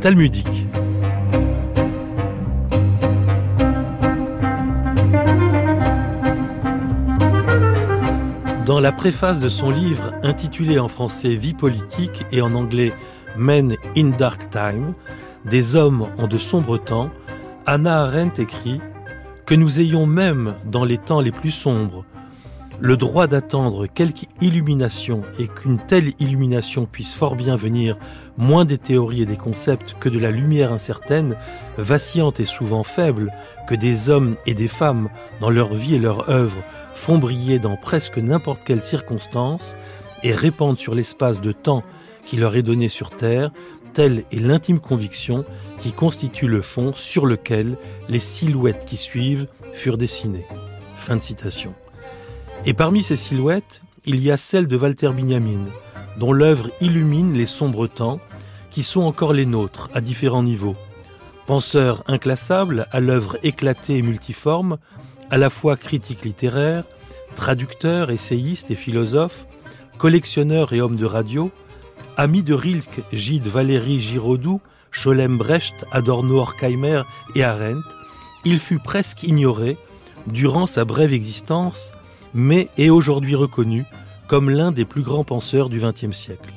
talmudique. Dans la préface de son livre intitulé en français « Vie politique » et en anglais « Men in Dark Time », des hommes en de sombres temps, Hannah Arendt écrit « Que nous ayons même dans les temps les plus sombres le droit d'attendre quelque illumination et qu'une telle illumination puisse fort bien venir moins des théories et des concepts que de la lumière incertaine, vacillante et souvent faible, que des hommes et des femmes dans leur vie et leur œuvre font briller dans presque n'importe quelle circonstance et répandent sur l'espace de temps qui leur est donné sur terre, telle est l'intime conviction qui constitue le fond sur lequel les silhouettes qui suivent furent dessinées. » Fin de citation. Et parmi ces silhouettes, il y a celle de Walter Benjamin, dont l'œuvre illumine les sombres temps qui sont encore les nôtres à différents niveaux. Penseur inclassable, à l'œuvre éclatée et multiforme, à la fois critique littéraire, traducteur, essayiste et philosophe, collectionneur et homme de radio, ami de Rilke, Gide, Valéry, Giraudoux, Scholem, Brecht, Adorno, Horkheimer et Arendt, il fut presque ignoré durant sa brève existence, mais est aujourd'hui reconnu comme l'un des plus grands penseurs du XXe siècle.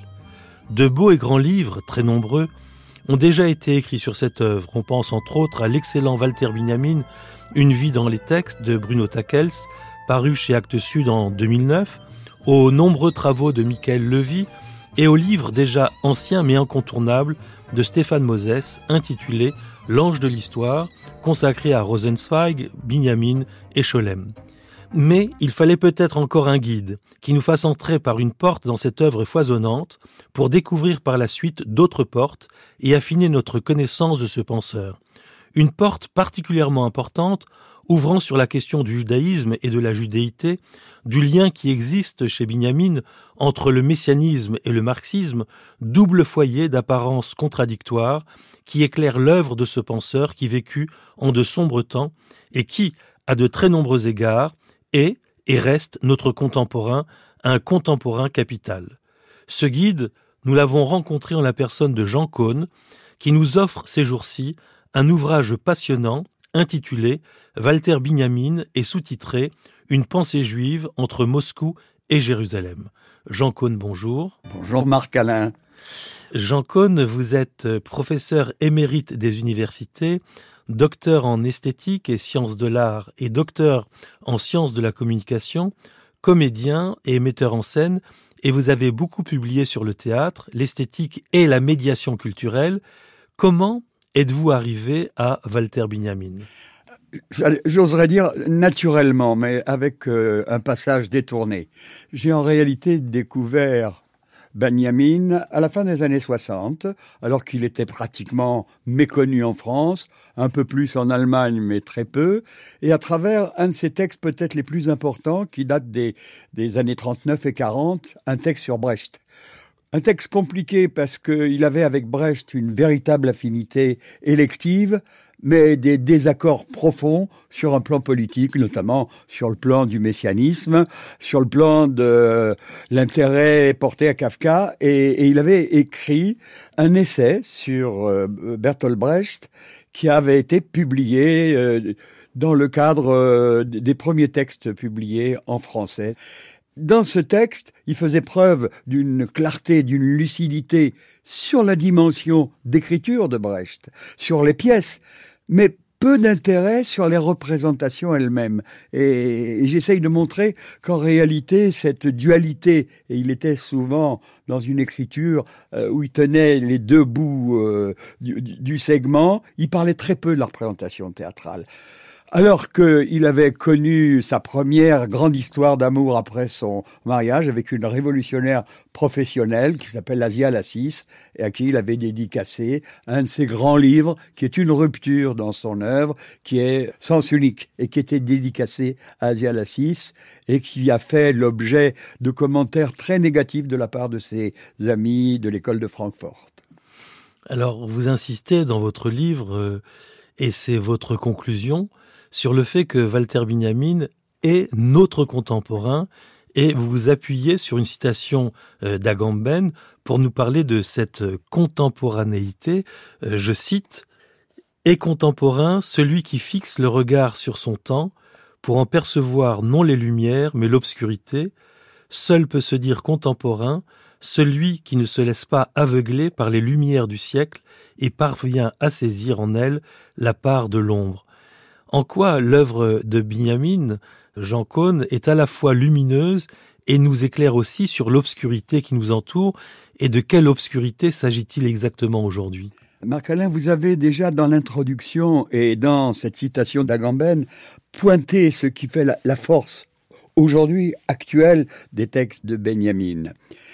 De beaux et grands livres, très nombreux, ont déjà été écrits sur cette œuvre. On pense entre autres à l'excellent Walter Benjamin, Une vie dans les textes de Bruno Takels, paru chez Actes Sud en 2009, aux nombreux travaux de Michael Levy et au livre déjà ancien mais incontournable de Stéphane Moses, intitulé L'ange de l'histoire, consacré à Rosenzweig, Benjamin et Scholem. Mais il fallait peut-être encore un guide qui nous fasse entrer par une porte dans cette œuvre foisonnante pour découvrir par la suite d'autres portes et affiner notre connaissance de ce penseur. Une porte particulièrement importante ouvrant sur la question du judaïsme et de la judéité, du lien qui existe chez Benjamin entre le messianisme et le marxisme, double foyer d'apparences contradictoires qui éclaire l'œuvre de ce penseur qui vécut en de sombres temps et qui, à de très nombreux égards, est et reste notre contemporain, un contemporain capital. Ce guide, nous l'avons rencontré en la personne de Jean Cosne, qui nous offre ces jours-ci un ouvrage passionnant intitulé « Walter Benjamin » et sous-titré « Une pensée juive entre Moscou et Jérusalem ». Jean Cosne, bonjour. Bonjour Marc-Alain. Jean Cosne, vous êtes professeur émérite des universités, docteur en esthétique et sciences de l'art et docteur en sciences de la communication, comédien et metteur en scène, et vous avez beaucoup publié sur le théâtre, l'esthétique et la médiation culturelle. Comment êtes-vous arrivé à Walter Benjamin ? J'oserais dire naturellement, mais avec un passage détourné. J'ai en réalité découvert Benjamin à la fin des années 60, alors qu'il était pratiquement méconnu en France, un peu plus en Allemagne, mais très peu, et à travers un de ses textes peut-être les plus importants, qui date des années 39 et 40, un texte sur Brecht. Un texte compliqué parce qu'il avait avec Brecht une véritable affinité élective, mais des désaccords profonds sur un plan politique, notamment sur le plan du messianisme, sur le plan de l'intérêt porté à Kafka. Et il avait écrit un essai sur Bertolt Brecht qui avait été publié dans le cadre des premiers textes publiés en français. Dans ce texte, il faisait preuve d'une clarté, d'une lucidité sur la dimension d'écriture de Brecht, sur les pièces, mais peu d'intérêt sur les représentations elles-mêmes. Et j'essaye de montrer qu'en réalité, cette dualité, et il était souvent dans une écriture où il tenait les deux bouts du segment, il parlait très peu de la représentation théâtrale. Alors qu'il avait connu sa première grande histoire d'amour après son mariage avec une révolutionnaire professionnelle qui s'appelle Asia Lassis et à qui il avait dédicacé un de ses grands livres qui est une rupture dans son œuvre, qui est Sens unique et qui était dédicacé à Asia Lassis et qui a fait l'objet de commentaires très négatifs de la part de ses amis de l'école de Francfort. Alors, vous insistez dans votre livre, et c'est votre conclusion, sur le fait que Walter Benjamin est notre contemporain et vous vous appuyez sur une citation d'Agamben pour nous parler de cette contemporanéité. Je cite « Est contemporain celui qui fixe le regard sur son temps pour en percevoir non les lumières mais l'obscurité. Seul peut se dire contemporain celui qui ne se laisse pas aveugler par les lumières du siècle et parvient à saisir en elles la part de l'ombre. » En quoi l'œuvre de Binyamin, Jean Cosne, est à la fois lumineuse et nous éclaire aussi sur l'obscurité qui nous entoure, et de quelle obscurité s'agit-il exactement aujourd'hui ? Marc-Alain, vous avez déjà dans l'introduction et dans cette citation d'Agamben pointé ce qui fait la force aujourd'hui actuelle des textes de Binyamin.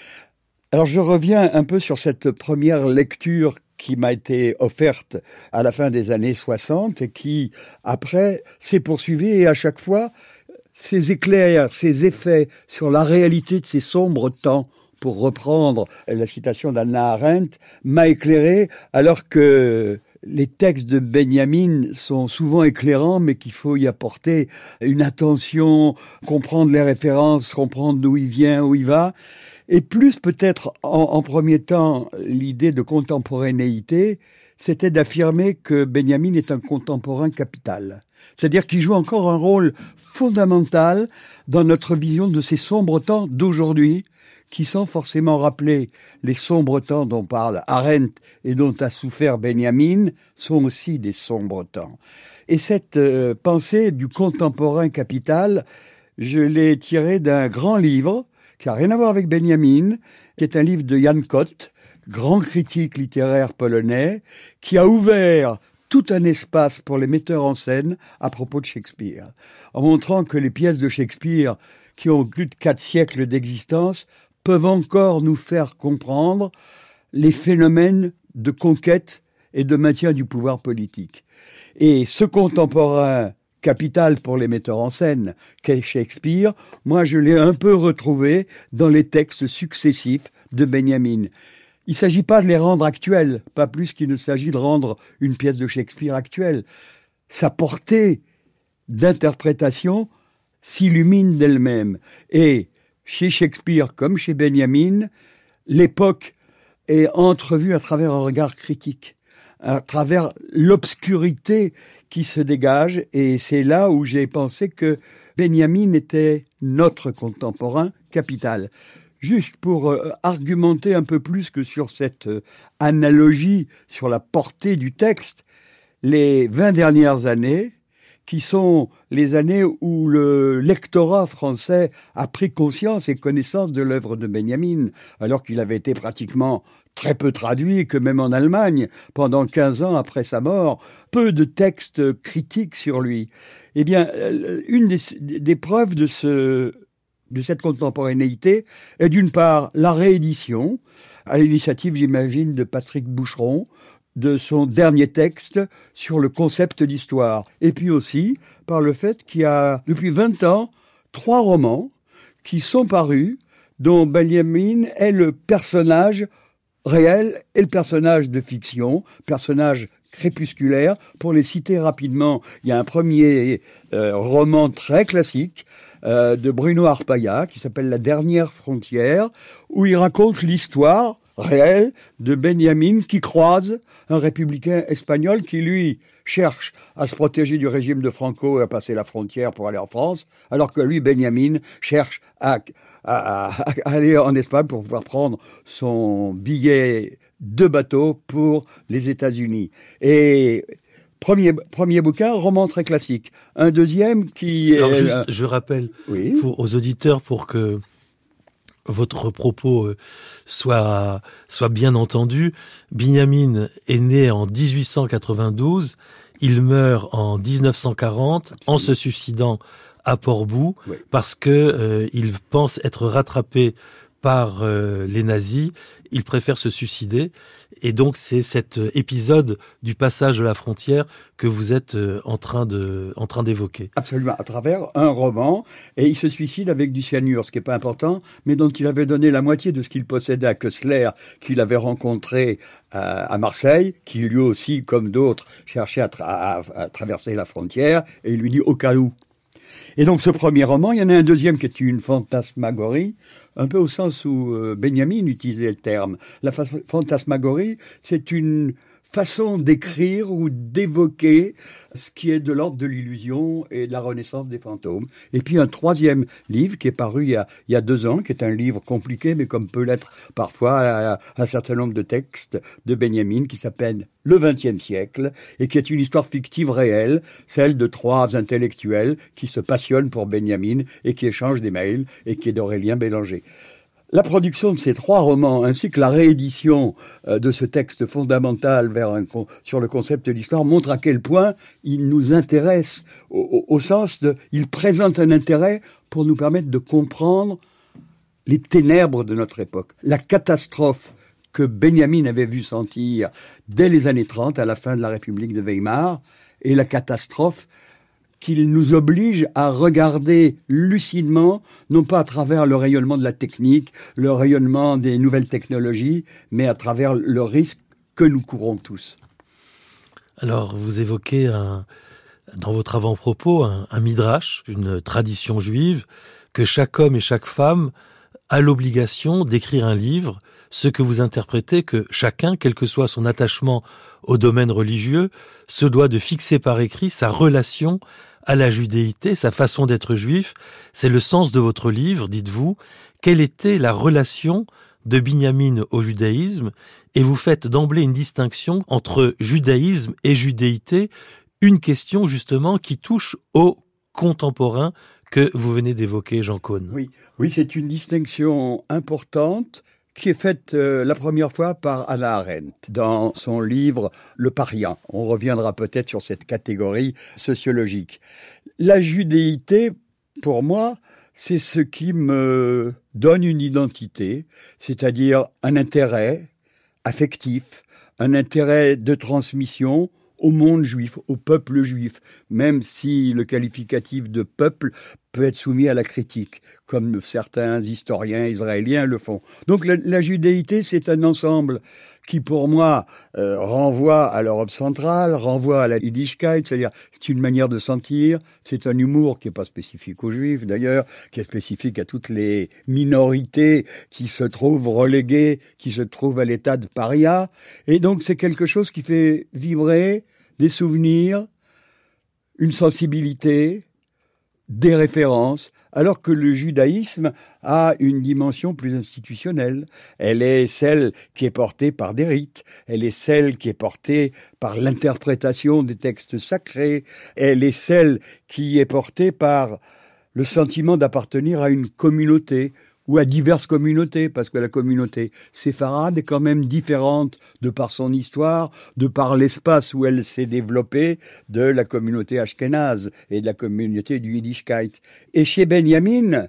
Alors je reviens un peu sur cette première lecture qui m'a été offerte à la fin des années 60 et qui, après, s'est poursuivie et à chaque fois, ces éclairs, ces effets sur la réalité de ces sombres temps, pour reprendre la citation d'Hannah Arendt, m'a éclairé alors que les textes de Binyamin sont souvent éclairants, mais qu'il faut y apporter une attention, comprendre les références, comprendre d'où il vient, où il va. Et plus peut-être en premier temps, l'idée de contemporanéité, c'était d'affirmer que Binyamin est un contemporain capital. C'est-à-dire qu'il joue encore un rôle fondamental dans notre vision de ces sombres temps d'aujourd'hui, qui sans forcément rappeler les sombres temps dont parle Arendt et dont a souffert Binyamin, sont aussi des sombres temps. Et cette pensée du contemporain capital, je l'ai tirée d'un grand livre, qui n'a rien à voir avec Binyamin, qui est un livre de Jan Kott, grand critique littéraire polonais, qui a ouvert tout un espace pour les metteurs en scène à propos de Shakespeare, en montrant que les pièces de Shakespeare, qui ont plus de 4 siècles d'existence, peuvent encore nous faire comprendre les phénomènes de conquête et de maintien du pouvoir politique. Et ce contemporain capital pour les metteurs en scène qu'est Shakespeare, moi je l'ai un peu retrouvé dans les textes successifs de Binyamin. Il ne s'agit pas de les rendre actuels, pas plus qu'il ne s'agit de rendre une pièce de Shakespeare actuelle. Sa portée d'interprétation s'illumine d'elle-même. Et chez Shakespeare comme chez Binyamin, l'époque est entrevue à travers un regard critique, à travers l'obscurité qui se dégage. Et c'est là où j'ai pensé que Binyamin était notre contemporain capital. Juste pour argumenter un peu plus que sur cette analogie, sur la portée du texte, les 20 dernières années, qui sont les années où le lectorat français a pris conscience et connaissance de l'œuvre de Binyamin, alors qu'il avait été pratiquement très peu traduit, et que même en Allemagne, pendant 15 ans après sa mort, peu de textes critiques sur lui. Eh bien, une des preuves de cette contemporanéité est d'une part la réédition, à l'initiative, j'imagine, de Patrick Boucheron, de son dernier texte sur le concept d'histoire. Et puis aussi par le fait qu'il y a, depuis 20 ans, 3 romans qui sont parus, dont Binyamin est le personnage réel et le personnage de fiction, personnage crépusculaire. Pour les citer rapidement, il y a un premier roman très classique, de Bruno Arpaia, qui s'appelle La dernière frontière, où il raconte l'histoire réelle de Binyamin qui croise un républicain espagnol qui, lui, cherche à se protéger du régime de Franco et à passer la frontière pour aller en France, alors que lui, Binyamin, cherche à aller en Espagne pour pouvoir prendre son billet de bateau pour les États-Unis. Et Premier bouquin, roman très classique. Un deuxième qui... Alors juste, je rappelle aux auditeurs pour que votre propos soit bien entendu. Binyamin est né en 1892, il meurt en 1940 en se suicidant à Portbou parce que il pense être rattrapé par les nazis. Il préfère se suicider. Et donc, c'est cet épisode du passage de la frontière que vous êtes en train d'évoquer. Absolument, à travers un roman. Et il se suicide avec du cyanure, ce qui n'est pas important, mais dont il avait donné la moitié de ce qu'il possédait à Kessler, qu'il avait rencontré à Marseille, qui lui aussi, comme d'autres, cherchait à traverser la frontière. Et il lui dit « au cas où ». Et donc ce premier roman, il y en a un deuxième qui est une fantasmagorie, un peu au sens où Benjamin utilisait le terme. La fantasmagorie, c'est une façon d'écrire ou d'évoquer ce qui est de l'ordre de l'illusion et de la renaissance des fantômes. Et puis un troisième livre qui est paru il y a 2 ans, qui est un livre compliqué, mais comme peut l'être parfois un certain nombre de textes de Benjamin, qui s'appelle Le XXe siècle, et qui est une histoire fictive réelle, celle de 3 intellectuels qui se passionnent pour Benjamin et qui échangent des mails, et qui est d'Aurélien Bélanger. La production de ces 3 romans, ainsi que la réédition de ce texte fondamental sur le concept de l'histoire, montre à quel point il nous intéresse, au sens de... Il présente un intérêt pour nous permettre de comprendre les ténèbres de notre époque. La catastrophe que Benjamin avait vu sentir dès les années 30, à la fin de la République de Weimar, et la catastrophe qu'il nous oblige à regarder lucidement, non pas à travers le rayonnement de la technique, le rayonnement des nouvelles technologies, mais à travers le risque que nous courons tous. Alors, vous évoquez dans votre avant-propos un midrash, une tradition juive, que chaque homme et chaque femme a l'obligation d'écrire un livre, ce que vous interprétez que chacun, quel que soit son attachement au domaine religieux, se doit de fixer par écrit sa relation à la judéité, sa façon d'être juif. C'est le sens de votre livre, dites-vous. Quelle était la relation de Binyamin au judaïsme? Et vous faites d'emblée une distinction entre judaïsme et judéité, une question justement qui touche aux contemporains que vous venez d'évoquer, Jean Cosne. Oui, c'est une distinction importante qui est faite la première fois par Hannah Arendt dans son livre « Le paria ». On reviendra peut-être sur cette catégorie sociologique. La judéité, pour moi, c'est ce qui me donne une identité, c'est-à-dire un intérêt affectif, un intérêt de transmission au monde juif, au peuple juif, même si le qualificatif de peuple peut être soumis à la critique, comme certains historiens israéliens le font. Donc la judéité, c'est un ensemble qui, pour moi, renvoie à l'Europe centrale, renvoie à la Yiddishkeit, c'est-à-dire c'est une manière de sentir, c'est un humour qui n'est pas spécifique aux Juifs d'ailleurs, qui est spécifique à toutes les minorités qui se trouvent reléguées, qui se trouvent à l'état de paria, et donc c'est quelque chose qui fait vibrer des souvenirs, une sensibilité, des références, alors que le judaïsme a une dimension plus institutionnelle. Elle est celle qui est portée par des rites, elle est celle qui est portée par l'interprétation des textes sacrés, elle est celle qui est portée par le sentiment d'appartenir à une communauté, ou à diverses communautés, parce que la communauté séfarade est quand même différente de par son histoire, de par l'espace où elle s'est développée, de la communauté ashkénaze et de la communauté du Yiddishkeit. Et chez Benjamin,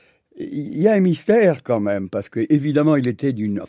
il y a un mystère quand même, parce que évidemment, il était d'une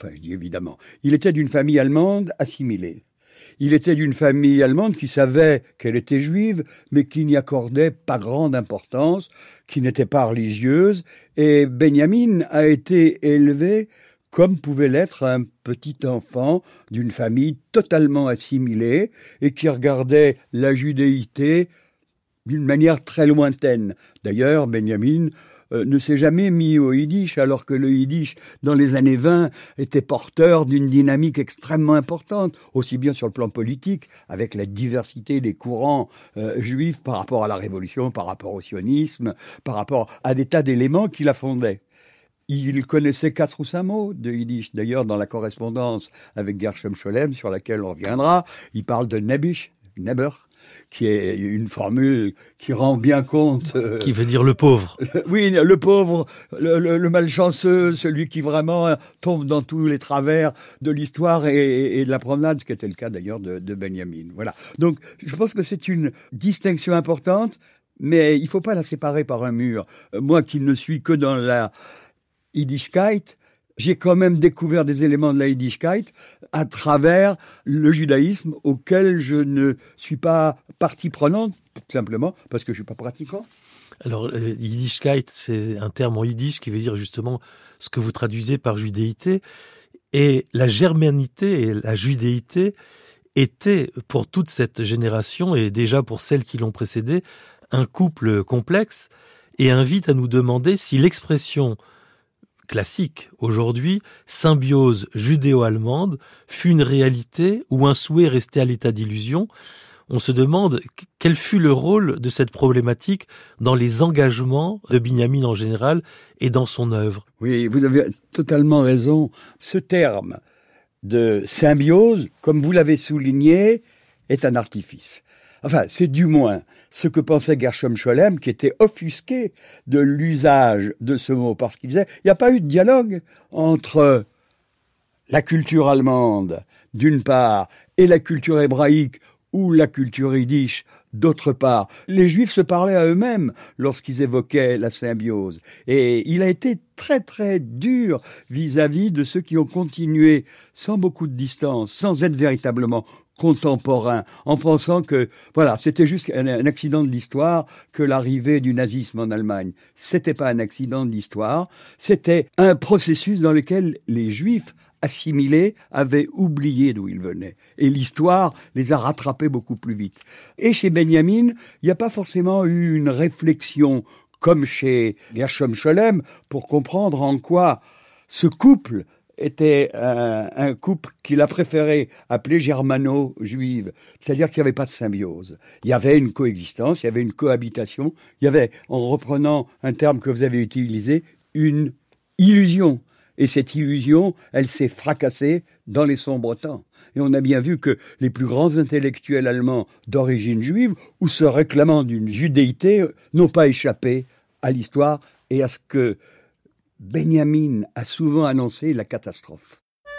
famille allemande assimilée. Il était d'une famille allemande qui savait qu'elle était juive, mais qui n'y accordait pas grande importance, qui n'était pas religieuse. Et Benjamin a été élevé comme pouvait l'être un petit enfant d'une famille totalement assimilée et qui regardait la judéité d'une manière très lointaine. D'ailleurs, Benjamin ne s'est jamais mis au yiddish, alors que le yiddish, dans les années 20, était porteur d'une dynamique extrêmement importante, aussi bien sur le plan politique, avec la diversité des courants juifs par rapport à la Révolution, par rapport au sionisme, par rapport à des tas d'éléments qui la fondaient. Il connaissait 4 ou 5 mots de yiddish. D'ailleurs, dans la correspondance avec Gershom Scholem, sur laquelle on reviendra, il parle de Nebish, Neber, qui est une formule qui rend bien compte... qui veut dire le pauvre. Oui, le pauvre, le malchanceux, celui qui vraiment tombe dans tous les travers de l'histoire et de la promenade, ce qui était le cas d'ailleurs de Benjamin. Voilà. Donc, je pense que c'est une distinction importante, mais il ne faut pas la séparer par un mur. Moi qui ne suis que dans la Yiddishkeit, j'ai quand même découvert des éléments de la Yiddishkeit à travers le judaïsme auquel je ne suis pas partie prenante, tout simplement parce que je ne suis pas pratiquant. Alors, Yiddishkeit, c'est un terme en yiddish qui veut dire justement ce que vous traduisez par judéité. Et la germanité et la judéité étaient, pour toute cette génération et déjà pour celles qui l'ont précédée, un couple complexe et invite à nous demander si l'expression classique aujourd'hui, symbiose judéo-allemande, fut une réalité ou un souhait resté à l'état d'illusion. On se demande quel fut le rôle de cette problématique dans les engagements de Binyamin en général et dans son œuvre. Oui, vous avez totalement raison. Ce terme de symbiose, comme vous l'avez souligné, est un artifice. Enfin, c'est du moins ce que pensait Gershom Scholem, qui était offusqué de l'usage de ce mot, parce qu'il disait il n'y a pas eu de dialogue entre la culture allemande, d'une part, et la culture hébraïque ou la culture yiddish, d'autre part. Les Juifs se parlaient à eux-mêmes lorsqu'ils évoquaient la symbiose. Et il a été très très dur vis-à-vis de ceux qui ont continué sans beaucoup de distance, sans être véritablement contemporains, en pensant que, voilà, c'était juste un accident de l'histoire que l'arrivée du nazisme en Allemagne. C'était pas un accident de l'histoire, c'était un processus dans lequel les Juifs assimilés avaient oublié d'où ils venaient. Et l'histoire les a rattrapés beaucoup plus vite. Et chez Benjamin, il n'y a pas forcément eu une réflexion comme chez Gershom Scholem pour comprendre en quoi ce couple était un couple qu'il a préféré appeler germano-juive, c'est-à-dire qu'il n'y avait pas de symbiose. Il y avait une coexistence, il y avait une cohabitation, il y avait, en reprenant un terme que vous avez utilisé, une illusion. Et cette illusion, elle s'est fracassée dans les sombres temps. Et on a bien vu que les plus grands intellectuels allemands d'origine juive, ou se réclamant d'une judéité, n'ont pas échappé à l'histoire et à ce que Benjamin a souvent annoncé, la catastrophe.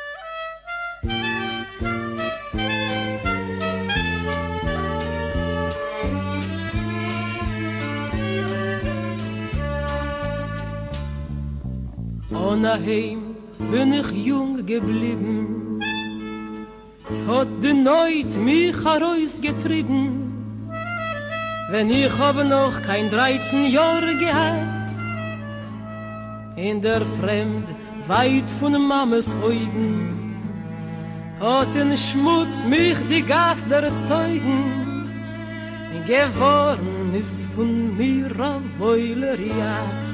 Onaheim bin ich jung geblieben. Es hat die Neut mich herausgetrieben. Wenn ich hab noch kein 13 Jahre gehabt, in der Fremd, weit von Mames Augen, hat in Schmutz mich die Gas der Zeugen, geworden ist von mir a Wäuleriat.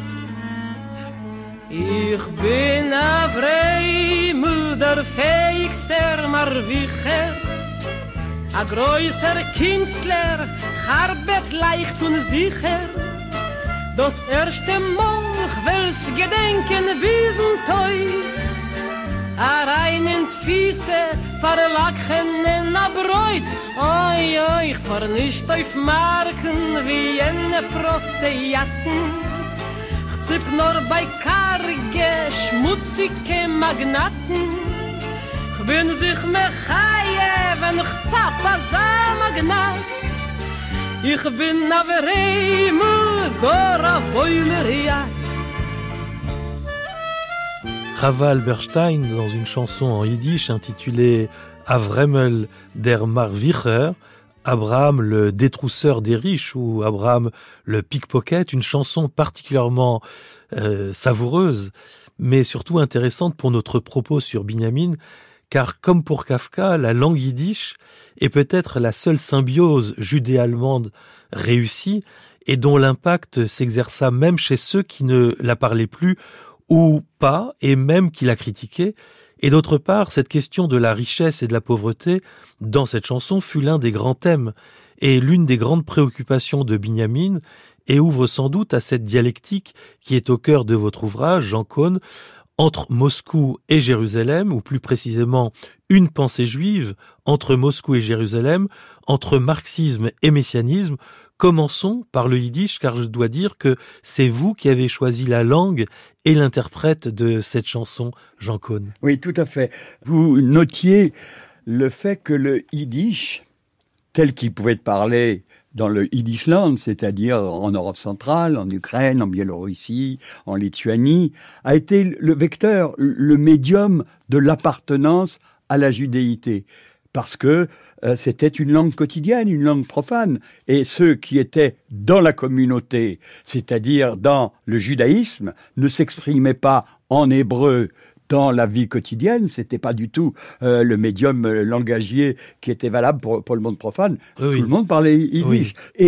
Ich bin a Freimel, der fähigster Marwicher, a größer Künstler, arbeit leicht und sicher. Das erste Mal, ich will's gedenken bis und heut, a rein in d'Fiese, verlachen in a Bräut. Oi, oi, ich fahr nicht auf Marken wie eine Prostejacken. Ich zipp nur bei karge, schmutzige Magnaten. Ich bin sich mechaie, wenn ich tapp a sa Magnat. Ich bin a Vereimel, gora Wäuleriat. Chava Alberstein, dans une chanson en yiddish intitulée Avremel der Marwicher, Abraham le détrousseur des riches ou Abraham le pickpocket, une chanson particulièrement savoureuse, mais surtout intéressante pour notre propos sur Binyamin, car comme pour Kafka, la langue yiddish est peut-être la seule symbiose judéo-allemande réussie et dont l'impact s'exerça même chez ceux qui ne la parlaient plus ou pas, et même qui la critiquaient. Et d'autre part, cette question de la richesse et de la pauvreté, dans cette chanson, fut l'un des grands thèmes et l'une des grandes préoccupations de Binyamin, et ouvre sans doute à cette dialectique qui est au cœur de votre ouvrage, Jean Cohn, entre Moscou et Jérusalem, ou plus précisément une pensée juive entre Moscou et Jérusalem, entre marxisme et messianisme. Commençons par le yiddish, car je dois dire que c'est vous qui avez choisi la langue et l'interprète de cette chanson, Jean Cohn. Oui, tout à fait. Vous notiez le fait que le yiddish, tel qu'il pouvait être parlé dans le Yiddishland, c'est-à-dire en Europe centrale, en Ukraine, en Biélorussie, en Lituanie, a été le vecteur, le médium de l'appartenance à la judéité. Parce que c'était une langue quotidienne, une langue profane. Et ceux qui étaient dans la communauté, c'est-à-dire dans le judaïsme, ne s'exprimaient pas en hébreu dans la vie quotidienne. C'était pas du tout le médium langagier qui était valable pour le monde profane. Oui. Tout le monde parlait yiddish. Oui. Et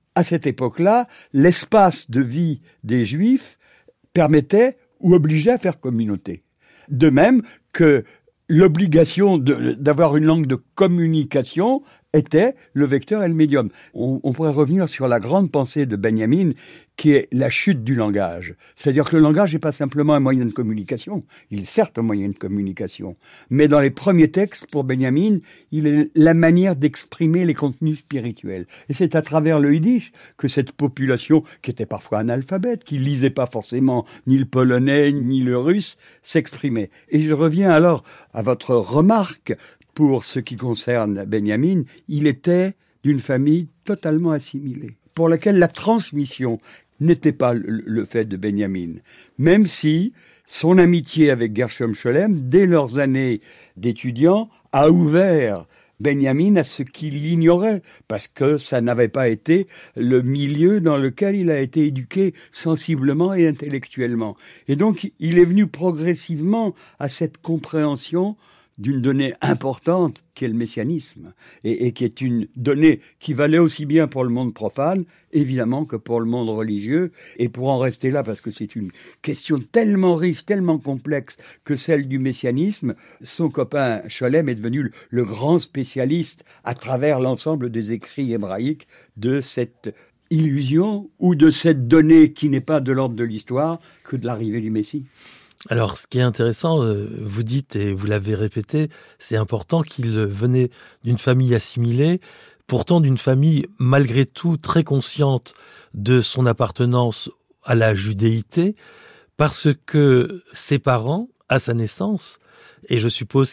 à cette époque-là, l'espace de vie des Juifs permettait ou obligeait à faire communauté. De même que l'obligation d'avoir une langue de communication était le vecteur et le médium. On pourrait revenir sur la grande pensée de Benjamin, qui est la chute du langage. C'est-à-dire que le langage n'est pas simplement un moyen de communication. Il est certes un moyen de communication. Mais dans les premiers textes, pour Benjamin, il est la manière d'exprimer les contenus spirituels. Et c'est à travers le yiddish que cette population, qui était parfois analphabète, qui lisait pas forcément ni le polonais, ni le russe, s'exprimait. Et je reviens alors à votre remarque. Pour ce qui concerne Benjamin, il était d'une famille totalement assimilée, pour laquelle la transmission n'était pas le fait de Benjamin. Même si son amitié avec Gershom Scholem, dès leurs années d'étudiants, a ouvert Benjamin à ce qu'il ignorait, parce que ça n'avait pas été le milieu dans lequel il a été éduqué sensiblement et intellectuellement. Et donc, il est venu progressivement à cette compréhension d'une donnée importante qui est le messianisme, et qui est une donnée qui valait aussi bien pour le monde profane, évidemment, que pour le monde religieux. Et pour en rester là, parce que c'est une question tellement riche, tellement complexe que celle du messianisme, son copain Scholem est devenu le grand spécialiste à travers l'ensemble des écrits hébraïques de cette illusion ou de cette donnée qui n'est pas de l'ordre de l'histoire que de l'arrivée du Messie. Alors, ce qui est intéressant, vous dites, et vous l'avez répété, c'est important qu'il venait d'une famille assimilée, pourtant d'une famille malgré tout très consciente de son appartenance à la judéité, parce que ses parents, à sa naissance, et je suppose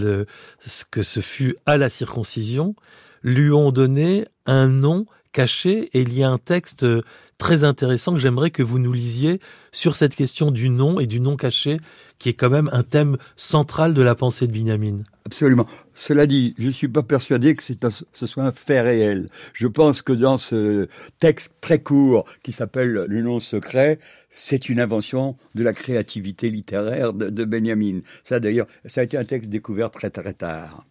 que ce fut à la circoncision, lui ont donné un nom caché, et il y a un texte très intéressant que j'aimerais que vous nous lisiez sur cette question du nom et du nom caché, qui est quand même un thème central de la pensée de Binyamin. Absolument. Cela dit, je ne suis pas persuadé que ce soit un fait réel. Je pense que dans ce texte très court qui s'appelle « Le nom secret », c'est une invention de la créativité littéraire de Benjamin. Ça d'ailleurs, ça a été un texte découvert très très tard.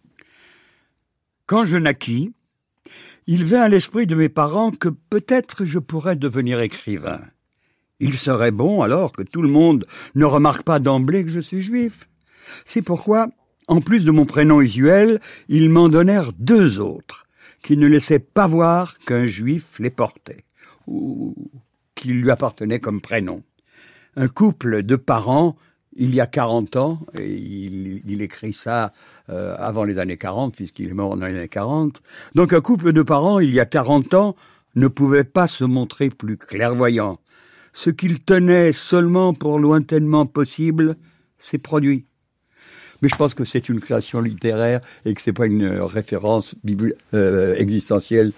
Quand je naquis, il vint à l'esprit de mes parents que peut-être je pourrais devenir écrivain. Il serait bon alors que tout le monde ne remarque pas d'emblée que je suis juif. C'est pourquoi, en plus de mon prénom usuel, ils m'en donnèrent 2 autres, qui ne laissaient pas voir qu'un juif les portait, ou qui lui appartenaient comme prénom. Un couple de parents, il y a 40 ans, et il écrit ça avant les années 40, puisqu'il est mort dans les années 40. Donc un couple de parents, il y a 40 ans, ne pouvait pas se montrer plus clairvoyant. Ce qu'il tenait seulement pour lointainement possible, c'est produit. Mais je pense que c'est une création littéraire et que c'est pas une référence existentielle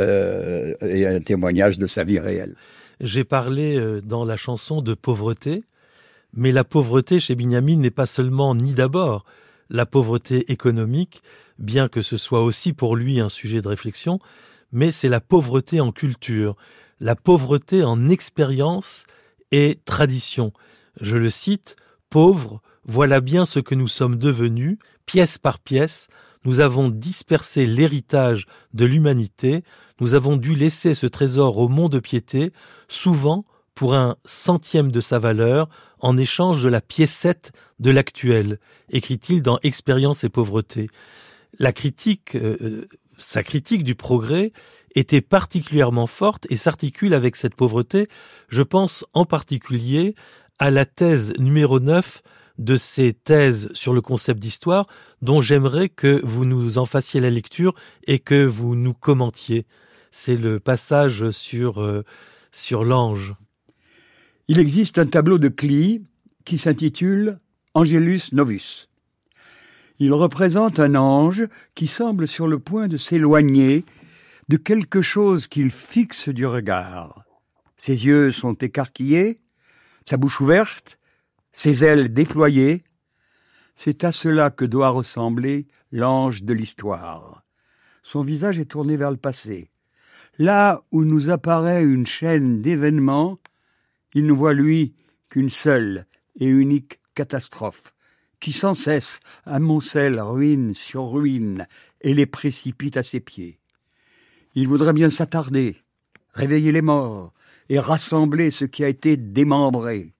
et un témoignage de sa vie réelle. J'ai parlé dans la chanson de pauvreté, mais la pauvreté chez Binyamin n'est pas seulement ni d'abord la pauvreté économique, bien que ce soit aussi pour lui un sujet de réflexion, mais c'est la pauvreté en culture, la pauvreté en expérience et tradition. Je le cite, « Pauvres, voilà bien ce que nous sommes devenus, pièce par pièce, nous avons dispersé l'héritage de l'humanité, nous avons dû laisser ce trésor au mont-de-piété, souvent pour un centième de sa valeur, en échange de la piécette de l'actuel », écrit-il dans « Expérience et pauvreté ». La critique, sa critique du progrès était particulièrement forte et s'articule avec cette pauvreté. Je pense en particulier à la thèse numéro 9 de ces thèses sur le concept d'histoire, dont j'aimerais que vous nous en fassiez la lecture et que vous nous commentiez. C'est le passage sur l'ange. Il existe un tableau de Klee qui s'intitule « Angelus Novus ». Il représente un ange qui semble sur le point de s'éloigner de quelque chose qu'il fixe du regard. Ses yeux sont écarquillés, sa bouche ouverte, ses ailes déployées. C'est à cela que doit ressembler l'ange de l'histoire. Son visage est tourné vers le passé. Là où nous apparaît une chaîne d'événements, il ne voit, lui, qu'une seule et unique catastrophe, qui sans cesse amoncelle ruine sur ruine et les précipite à ses pieds. Il voudrait bien s'attarder, réveiller les morts et rassembler ce qui a été démembré.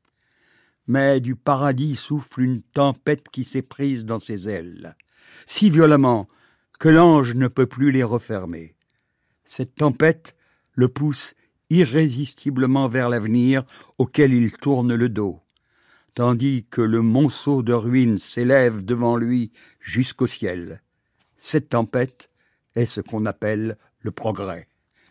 Mais du paradis souffle une tempête qui s'est prise dans ses ailes, si violemment que l'ange ne peut plus les refermer. Cette tempête le pousse irrésistiblement vers l'avenir auquel il tourne le dos, tandis que le monceau de ruines s'élève devant lui jusqu'au ciel. Cette tempête est ce qu'on appelle le progrès.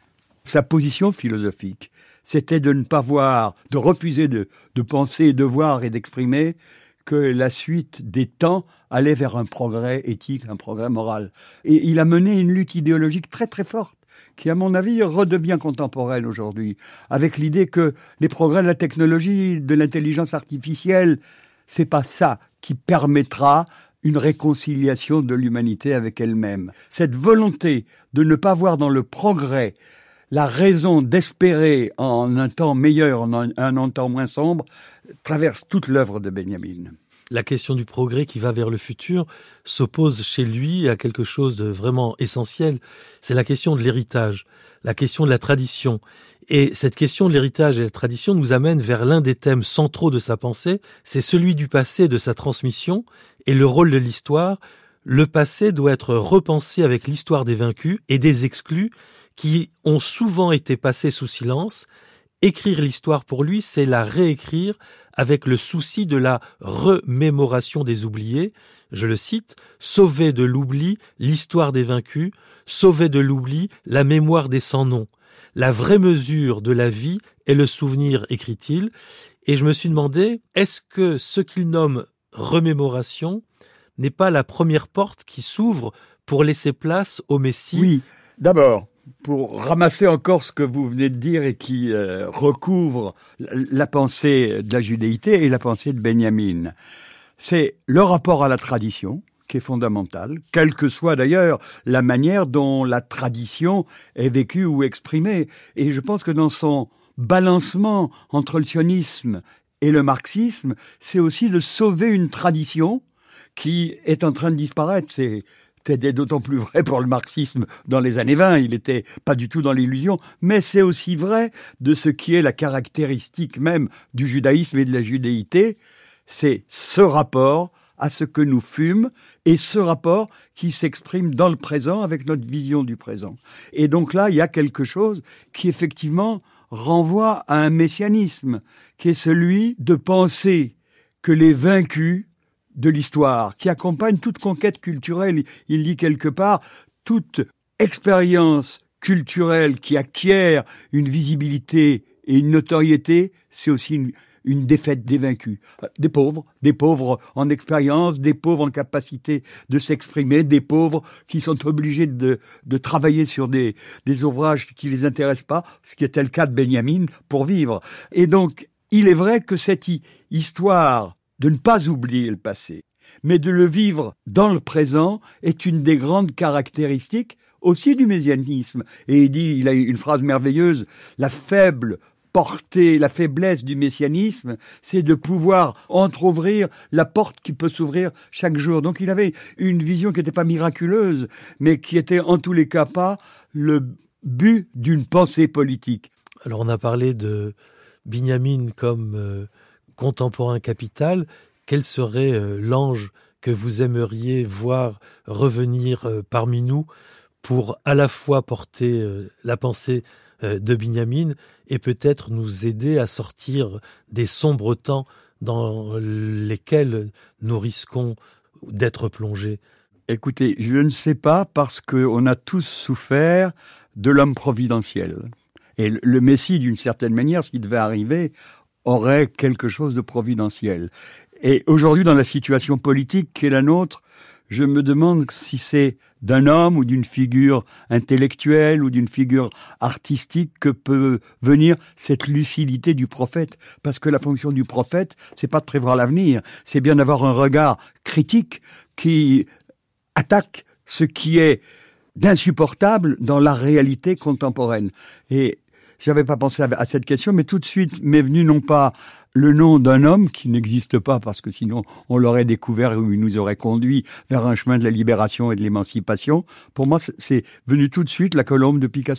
Sa position philosophique, c'était de ne pas voir, de refuser de penser, de voir et d'exprimer que la suite des temps allait vers un progrès éthique, un progrès moral. Et il a mené une lutte idéologique très très forte, qui à mon avis redevient contemporaine aujourd'hui, avec l'idée que les progrès de la technologie, de l'intelligence artificielle, c'est pas ça qui permettra une réconciliation de l'humanité avec elle-même. Cette volonté de ne pas voir dans le progrès la raison d'espérer en un temps meilleur, en un temps moins sombre, traverse toute l'œuvre de Benjamin. La question du progrès qui va vers le futur s'oppose chez lui à quelque chose de vraiment essentiel. C'est la question de l'héritage, la question de la tradition. Et cette question de l'héritage et de la tradition nous amène vers l'un des thèmes centraux de sa pensée, c'est celui du passé, de sa transmission et le rôle de l'histoire. Le passé doit être repensé avec l'histoire des vaincus et des exclus qui ont souvent été passés sous silence. Écrire l'histoire pour lui, c'est la réécrire avec le souci de la remémoration des oubliés. Je le cite, « Sauver de l'oubli l'histoire des vaincus, sauver de l'oubli la mémoire des sans-noms. La vraie mesure de la vie est le souvenir », écrit-il. Et je me suis demandé, est-ce que ce qu'il nomme remémoration n'est pas la première porte qui s'ouvre pour laisser place au Messie ? Oui, d'abord, pour ramasser encore ce que vous venez de dire et qui recouvre la pensée de la judéité et la pensée de Benjamin, c'est le rapport à la tradition qui est fondamental, quelle que soit d'ailleurs la manière dont la tradition est vécue ou exprimée. Et je pense que dans son balancement entre le sionisme et le marxisme, c'est aussi de sauver une tradition qui est en train de disparaître. C'était d'autant plus vrai pour le marxisme dans les années 20, il n'était pas du tout dans l'illusion, mais c'est aussi vrai de ce qui est la caractéristique même du judaïsme et de la judéité, c'est ce rapport à ce que nous fûmes et ce rapport qui s'exprime dans le présent avec notre vision du présent. Et donc là, il y a quelque chose qui effectivement renvoie à un messianisme, qui est celui de penser que les vaincus de l'histoire, qui accompagne toute conquête culturelle. Il dit quelque part, toute expérience culturelle qui acquiert une visibilité et une notoriété, c'est aussi une défaite des vaincus. Des pauvres en expérience, des pauvres en capacité de s'exprimer, des pauvres qui sont obligés de travailler sur des ouvrages qui les intéressent pas, ce qui était le cas de Benjamin, pour vivre. Et donc, il est vrai que cette histoire de ne pas oublier le passé, mais de le vivre dans le présent est une des grandes caractéristiques aussi du messianisme. Et il a une phrase merveilleuse, la faiblesse du messianisme, c'est de pouvoir entrouvrir la porte qui peut s'ouvrir chaque jour. Donc il avait une vision qui n'était pas miraculeuse, mais qui était en tous les cas pas le but d'une pensée politique. Alors on a parlé de Benjamin comme contemporain capital. Quel serait l'ange que vous aimeriez voir revenir parmi nous pour à la fois porter la pensée de Benjamin et peut-être nous aider à sortir des sombres temps dans lesquels nous risquons d'être plongés? Écoutez, je ne sais pas, parce qu'on a tous souffert de l'homme providentiel. Et le Messie, d'une certaine manière, ce qui devait arriver, aurait quelque chose de providentiel. Et aujourd'hui, dans la situation politique qui est la nôtre, je me demande si c'est d'un homme ou d'une figure intellectuelle ou d'une figure artistique que peut venir cette lucidité du prophète. Parce que la fonction du prophète, c'est pas de prévoir l'avenir, c'est bien d'avoir un regard critique qui attaque ce qui est d'insupportable dans la réalité contemporaine. Et j'avais pas pensé à cette question, mais tout de suite m'est venu non pas le nom d'un homme qui n'existe pas, parce que sinon on l'aurait découvert ou il nous aurait conduit vers un chemin de la libération et de l'émancipation. Pour moi, c'est venu tout de suite la colombe de Picasso.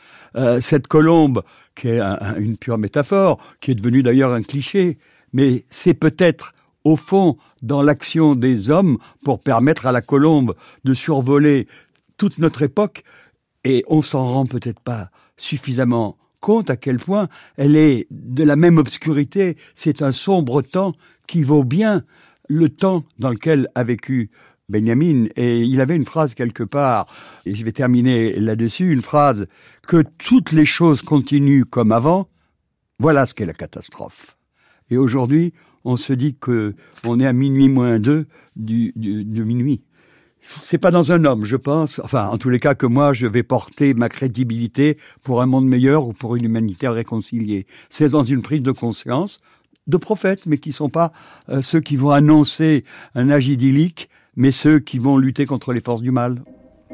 Cette colombe, qui est une pure métaphore, qui est devenue d'ailleurs un cliché, mais c'est peut-être au fond dans l'action des hommes pour permettre à la colombe de survoler toute notre époque, et on s'en rend peut-être pas suffisamment compte à quel point elle est de la même obscurité. C'est un sombre temps qui vaut bien le temps dans lequel a vécu Benjamin. Et il avait une phrase quelque part, et je vais terminer là-dessus, une phrase « Que toutes les choses continuent comme avant, voilà ce qu'est la catastrophe ». Et aujourd'hui, on se dit qu'on est à minuit moins 2 de minuit. C'est pas dans un homme, je pense, enfin, en tous les cas, que moi, je vais porter ma crédibilité pour un monde meilleur ou pour une humanité réconciliée. C'est dans une prise de conscience de prophètes, mais qui sont pas ceux qui vont annoncer un âge idyllique, mais ceux qui vont lutter contre les forces du mal.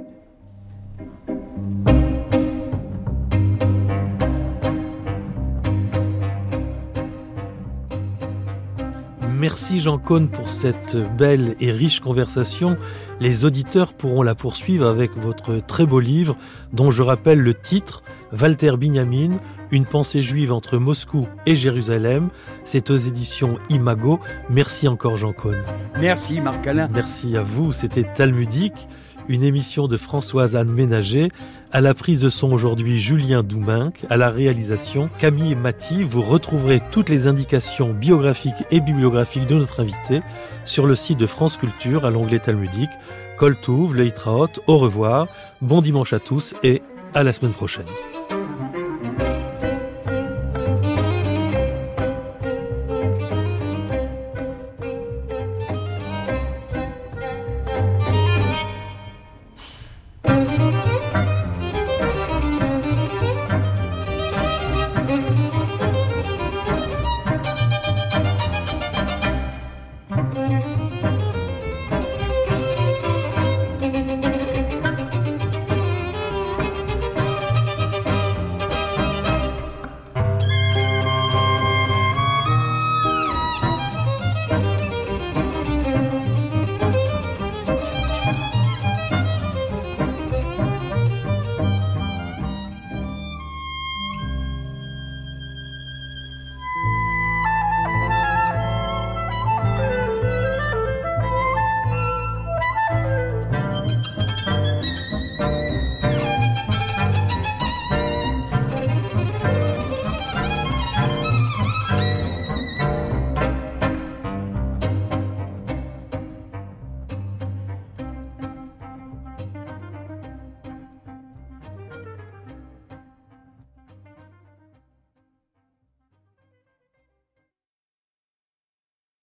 Merci Jean Cosne pour cette belle et riche conversation. Les auditeurs pourront la poursuivre avec votre très beau livre, dont je rappelle le titre, Walter Benjamin, une pensée juive entre Moscou et Jérusalem. C'est aux éditions Imago. Merci encore Jean Cosne. Merci Marc-Alain. Merci à vous, c'était Talmudique, une émission de Françoise-Anne Ménager. À la prise de son aujourd'hui, Julien Douminc. À la réalisation, Camille Maty. Vous retrouverez toutes les indications biographiques et bibliographiques de notre invité sur le site de France Culture à l'onglet Talmudique. Kol Tuv, Leitraot, au revoir, bon dimanche à tous et à la semaine prochaine.